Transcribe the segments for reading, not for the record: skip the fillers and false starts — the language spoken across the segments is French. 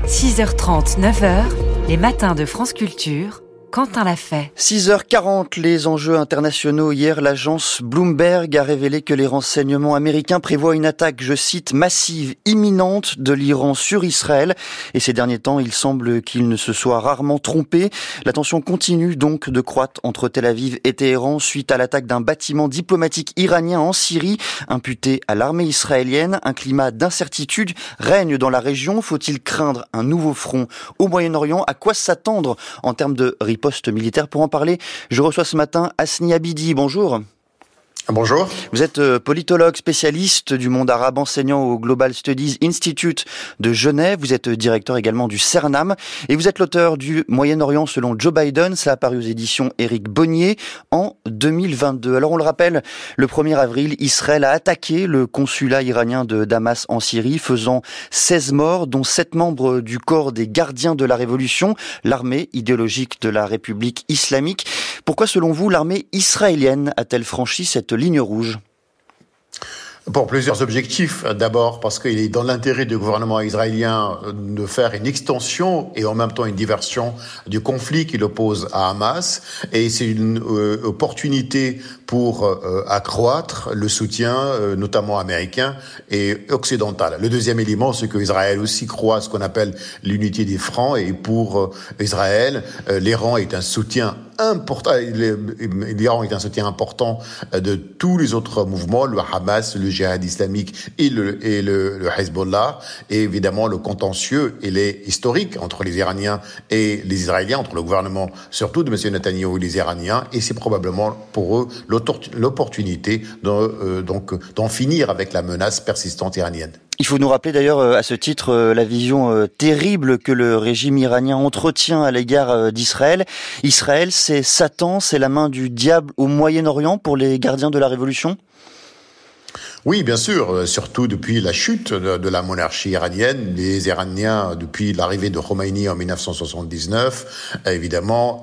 6h30, 9h, les matins de France Culture, Quentin l'a fait. 6h40, les enjeux internationaux. Hier, l'agence Bloomberg a révélé que les renseignements américains prévoient une attaque, je cite, massive, imminente de l'Iran sur Israël. Et ces derniers temps, il semble qu'il ne se soit rarement trompé. La tension continue donc de croître entre Tel Aviv et Téhéran suite à l'attaque d'un bâtiment diplomatique iranien en Syrie, imputé à l'armée israélienne. Un climat d'incertitude règne dans la région. Faut-il craindre un nouveau front au Moyen-Orient? À quoi s'attendre en termes de riposte militaire? Pour en parler, je reçois ce matin Hasni Abidi. Bonjour. Bonjour. Vous êtes politologue spécialiste du monde arabe, enseignant au Global Studies Institute de Genève. Vous êtes directeur également du CERNAM et vous êtes l'auteur du Moyen-Orient selon Joe Biden. Ça a paru aux éditions Éric Bonnier en 2022. Alors on le rappelle, le 1er avril, Israël a attaqué le consulat iranien de Damas en Syrie, faisant 16 morts, dont 7 membres du corps des gardiens de la Révolution, l'armée idéologique de la République islamique. Pourquoi, selon vous, l'armée israélienne a-t-elle franchi cette ligne rouge? Pour plusieurs objectifs. D'abord, parce qu'il est dans l'intérêt du gouvernement israélien de faire une extension et en même temps une diversion du conflit qui l'oppose à Hamas. Et c'est une opportunité pour accroître le soutien, notamment américain et occidental. Le deuxième élément, c'est qu'Israël aussi croit à ce qu'on appelle l'unité des francs. Et pour Israël, l'Iran est un soutien important. L'Iran est un soutien important de tous les autres mouvements, le Hamas, le djihad islamique et le Hezbollah. Et évidemment, le contentieux, il est historique entre les Iraniens et les Israéliens, entre le gouvernement, surtout de M. Netanyahou et les Iraniens. Et c'est probablement pour eux l'opportunité d'en finir avec la menace persistante iranienne. Il faut nous rappeler d'ailleurs à ce titre la vision terrible que le régime iranien entretient à l'égard d'Israël. Israël, c'est Satan, c'est la main du diable au Moyen-Orient pour les gardiens de la Révolution? Oui, bien sûr, surtout depuis la chute de la monarchie iranienne. Les Iraniens, depuis l'arrivée de Khomeini en 1979, évidemment,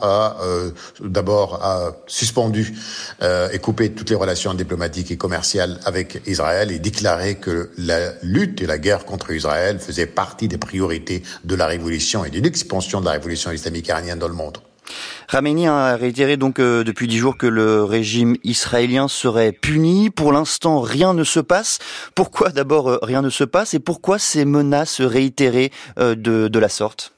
d'abord a suspendu et coupé toutes les relations diplomatiques et commerciales avec Israël et déclaré que la lutte et la guerre contre Israël faisaient partie des priorités de la révolution et d'une expansion de la révolution islamique iranienne dans le monde. Khamenei a réitéré donc depuis 10 jours que le régime israélien serait puni. Pour l'instant, rien ne se passe. Pourquoi d'abord rien ne se passe et pourquoi ces menaces réitérées de la sorte?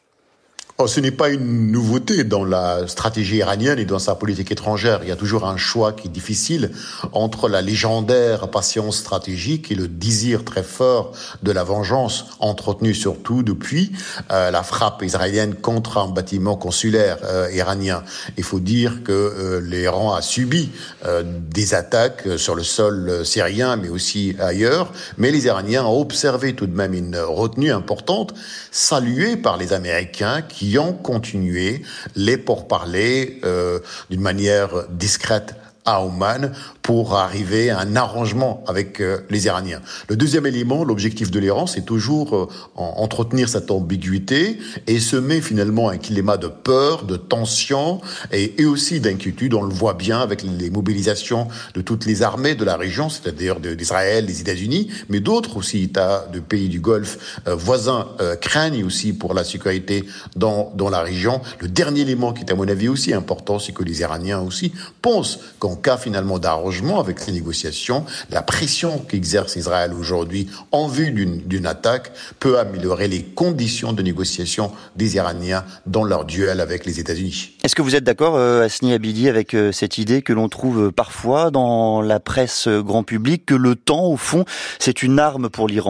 Ce n'est pas une nouveauté dans la stratégie iranienne et dans sa politique étrangère. Il y a toujours un choix qui est difficile entre la légendaire patience stratégique et le désir très fort de la vengeance, entretenu surtout depuis la frappe israélienne contre un bâtiment consulaire iranien. Il faut dire que l'Iran a subi des attaques sur le sol syrien, mais aussi ailleurs. Mais les Iraniens ont observé tout de même une retenue importante, saluée par les Américains qui ont continué les pourparlers d'une manière discrète à Oman pour arriver à un arrangement avec les Iraniens. Le deuxième élément, l'objectif de l'Iran, c'est toujours entretenir cette ambiguïté et semer finalement un climat de peur, de tension et aussi d'inquiétude. On le voit bien avec les mobilisations de toutes les armées de la région, c'est-à-dire d'Israël, des États-Unis, mais d'autres aussi États de pays du Golfe voisins craignent aussi pour la sécurité dans la région. Le dernier élément qui est à mon avis aussi important, c'est que les Iraniens aussi pensent qu'en cas finalement d'arrangement avec ces négociations, la pression qu'exerce Israël aujourd'hui en vue d'une attaque peut améliorer les conditions de négociation des Iraniens dans leur duel avec les États-Unis. Est-ce que vous êtes d'accord, Hasni Abidi, avec cette idée que l'on trouve parfois dans la presse grand public, que le temps, au fond, c'est une arme pour l'Iran ?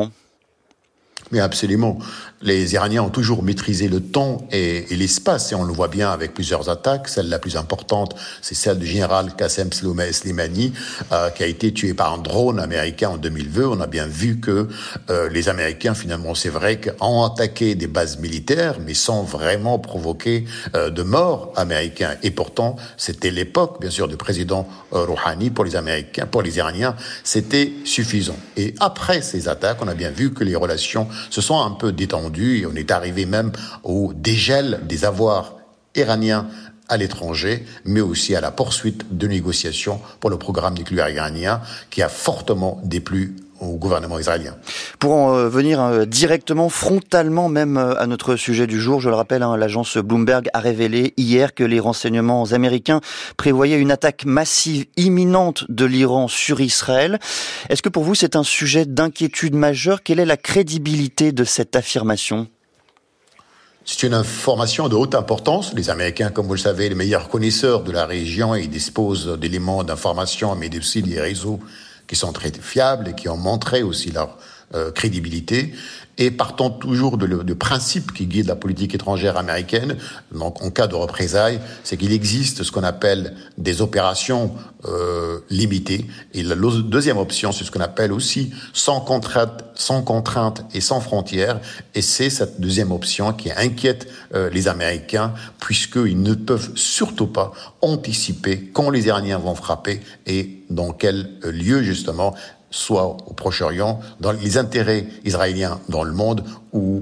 Mais absolument. Les Iraniens ont toujours maîtrisé le temps et l'espace, et on le voit bien avec plusieurs attaques. Celle la plus importante, c'est celle du général Qassem Soleimani, qui a été tué par un drone américain en 2020. On a bien vu que les Américains, finalement, c'est vrai, ont attaqué des bases militaires, mais sans vraiment provoquer de morts américains. Et pourtant, c'était l'époque, bien sûr, du président Rouhani. Pour les Américains, pour les Iraniens, c'était suffisant. Et après ces attaques, on a bien vu que les relations se sont un peu détendues et on est arrivé même au dégel des avoirs iraniens à l'étranger, mais aussi à la poursuite de négociations pour le programme nucléaire iranien qui a fortement déplu au gouvernement israélien. Pour en venir directement, frontalement même à notre sujet du jour, je le rappelle, l'agence Bloomberg a révélé hier que les renseignements américains prévoyaient une attaque massive imminente de l'Iran sur Israël. Est-ce que pour vous c'est un sujet d'inquiétude majeure ? Quelle est la crédibilité de cette affirmation ? C'est une information de haute importance. Les Américains, comme vous le savez, les meilleurs connaisseurs de la région, ils disposent d'éléments d'information, mais aussi des réseaux qui sont très fiables et qui ont montré aussi leur crédibilité. Et partant toujours de principes qui guident la politique étrangère américaine, donc en cas de représailles, c'est qu'il existe ce qu'on appelle des opérations limitées. Et la deuxième option, c'est ce qu'on appelle aussi sans contrainte et sans frontières. Et c'est cette deuxième option qui inquiète les Américains, puisqu'ils ne peuvent surtout pas anticiper quand les Iraniens vont frapper et dans quel lieu justement, soit au Proche-Orient, dans les intérêts israéliens dans le monde ou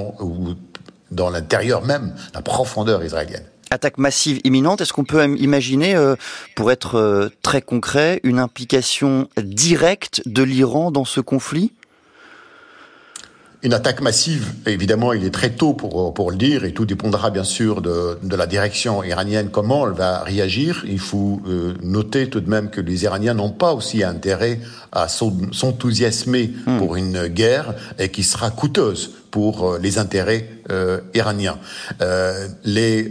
dans l'intérieur même, la profondeur israélienne. Attaque massive imminente, est-ce qu'on peut imaginer, pour être très concret, une implication directe de l'Iran dans ce conflit ? Une attaque massive, évidemment, il est très tôt pour le dire, et tout dépendra bien sûr de la direction iranienne, comment elle va réagir. Il faut noter tout de même que les Iraniens n'ont pas aussi intérêt à s'enthousiasmer pour une guerre et qui sera coûteuse pour les intérêts iraniens. Les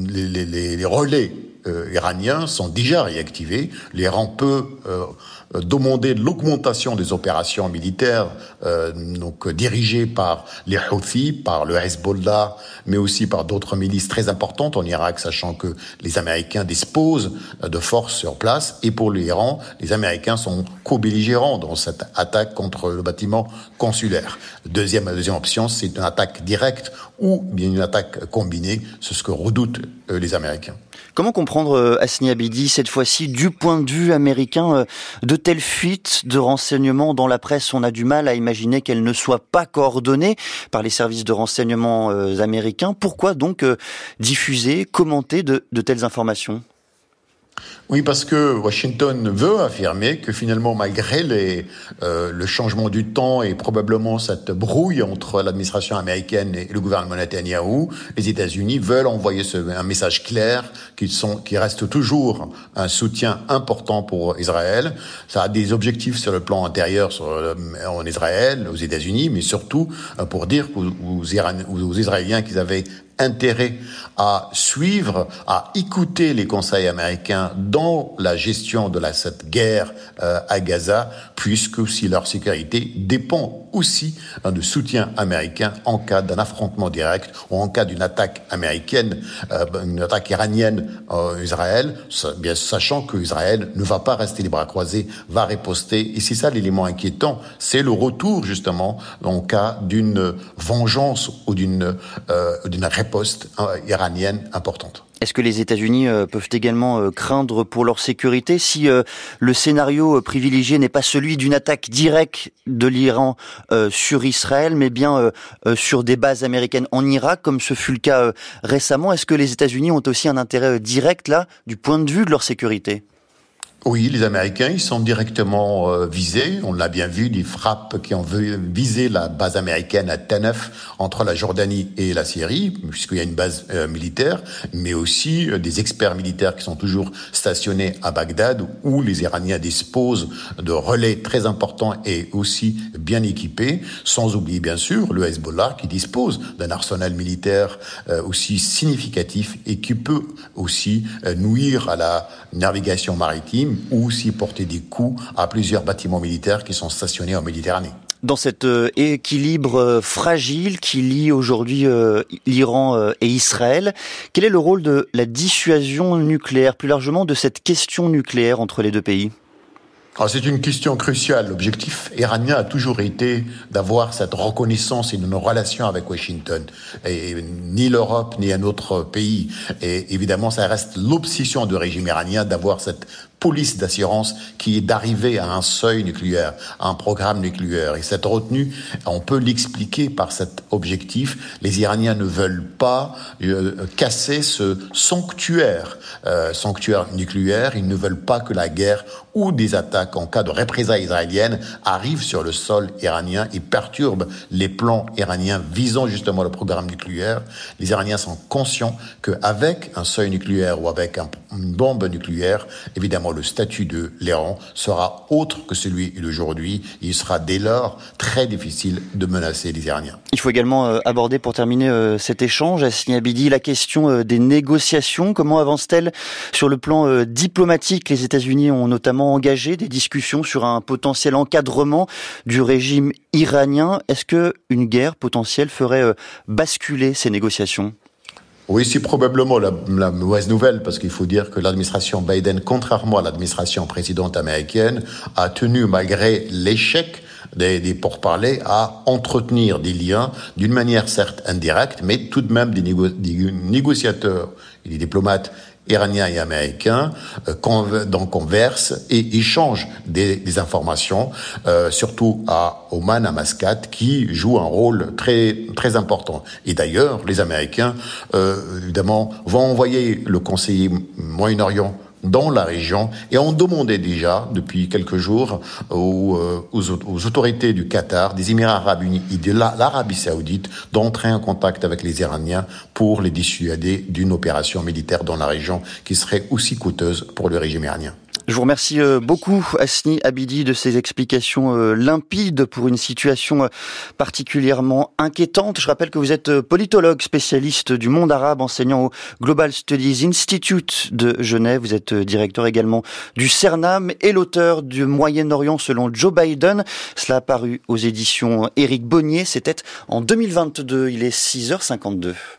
relais iraniens sont déjà réactivés. L'Iran peut demander l'augmentation des opérations militaires donc dirigées par les Houthis, par le Hezbollah, mais aussi par d'autres milices très importantes en Irak, sachant que les Américains disposent de forces sur place. Et pour l'Iran, les Américains sont co-belligérants dans cette attaque contre le bâtiment consulaire. La deuxième option, c'est une attaque directe ou bien une attaque combinée. C'est ce que redoutent les Américains. Comment comprendre, Hasni Abidi, cette fois-ci, du point de vue américain, de telles fuites de renseignements dans la presse? On a du mal à imaginer qu'elles ne soient pas coordonnées par les services de renseignement américains. Pourquoi donc diffuser, commenter de telles informations ? Oui, parce que Washington veut affirmer que finalement, malgré le changement du temps et probablement cette brouille entre l'administration américaine et le gouvernement Netanyahou, les États-Unis veulent envoyer un message clair qui reste toujours un soutien important pour Israël. Ça a des objectifs sur le plan intérieur en Israël, aux États-Unis, mais surtout pour dire aux Israéliens qu'ils avaient intérêt à suivre, à écouter les conseils américains dans la gestion de cette guerre à Gaza, puisque aussi leur sécurité dépend aussi de soutien américain en cas d'un affrontement direct ou en cas d'une attaque américaine, une attaque iranienne en Israël, bien sachant que Israël ne va pas rester les bras croisés, va riposter. Et c'est ça l'élément inquiétant, c'est le retour justement en cas d'une vengeance ou d'une riposte iranienne importante. Est-ce que les États-Unis peuvent également craindre pour leur sécurité si le scénario privilégié n'est pas celui d'une attaque directe de l'Iran sur Israël, mais bien sur des bases américaines en Irak, comme ce fut le cas récemment? Est-ce que les États-Unis ont aussi un intérêt direct là, du point de vue de leur sécurité? Oui, les Américains, ils sont directement visés. On l'a bien vu, des frappes qui ont visé la base américaine à Tanef, entre la Jordanie et la Syrie, puisqu'il y a une base militaire, mais aussi des experts militaires qui sont toujours stationnés à Bagdad, où les Iraniens disposent de relais très importants et aussi bien équipés, sans oublier bien sûr le Hezbollah, qui dispose d'un arsenal militaire aussi significatif et qui peut aussi nuire à la navigation maritime, ou aussi porter des coups à plusieurs bâtiments militaires qui sont stationnés en Méditerranée. Dans cet équilibre fragile qui lie aujourd'hui l'Iran et Israël, quel est le rôle de la dissuasion nucléaire, plus largement de cette question nucléaire entre les deux pays ? Alors, c'est une question cruciale. L'objectif iranien a toujours été d'avoir cette reconnaissance et de nos relations avec Washington. Et ni l'Europe, ni un autre pays. Et évidemment, ça reste l'obsession du régime iranien d'avoir cette police d'assurance qui est d'arriver à un seuil nucléaire, à un programme nucléaire. Et cette retenue, on peut l'expliquer par cet objectif. Les Iraniens ne veulent pas casser ce sanctuaire nucléaire. Ils ne veulent pas que la guerre ou des attaques en cas de représailles israéliennes arrivent sur le sol iranien et perturbent les plans iraniens visant justement le programme nucléaire. Les Iraniens sont conscients qu'avec un seuil nucléaire ou avec une bombe nucléaire, évidemment, le statut de l'Iran sera autre que celui d'aujourd'hui. Il sera dès lors très difficile de menacer les Iraniens. Il faut également aborder, pour terminer cet échange, Hasni Abidi, la question des négociations. Comment avance-t-elle sur le plan diplomatique? Les États-Unis ont notamment engagé des discussions sur un potentiel encadrement du régime iranien. Est-ce qu'une guerre potentielle ferait basculer ces négociations? Oui, c'est probablement la mauvaise nouvelle, parce qu'il faut dire que l'administration Biden, contrairement à l'administration précédente américaine, a tenu, malgré l'échec des pourparlers, à entretenir des liens d'une manière certes indirecte, mais tout de même des négociateurs et des diplomates iraniens et américains conversent et échangent des informations, surtout à Oman, à Mascate, qui joue un rôle très très important. Et d'ailleurs, les Américains, évidemment, vont envoyer le conseiller Moyen-Orient dans la région et ont demandé déjà depuis quelques jours aux autorités du Qatar, des Émirats arabes unis et de l'Arabie saoudite d'entrer en contact avec les Iraniens pour les dissuader d'une opération militaire dans la région qui serait aussi coûteuse pour le régime iranien. Je vous remercie beaucoup, Hasni Abidi, de ces explications limpides pour une situation particulièrement inquiétante. Je rappelle que vous êtes politologue, spécialiste du monde arabe, enseignant au Global Studies Institute de Genève. Vous êtes directeur également du CERNAM et l'auteur du Moyen-Orient selon Joe Biden. Cela a paru aux éditions Éric Bonnier. C'était en 2022. Il est 6h52.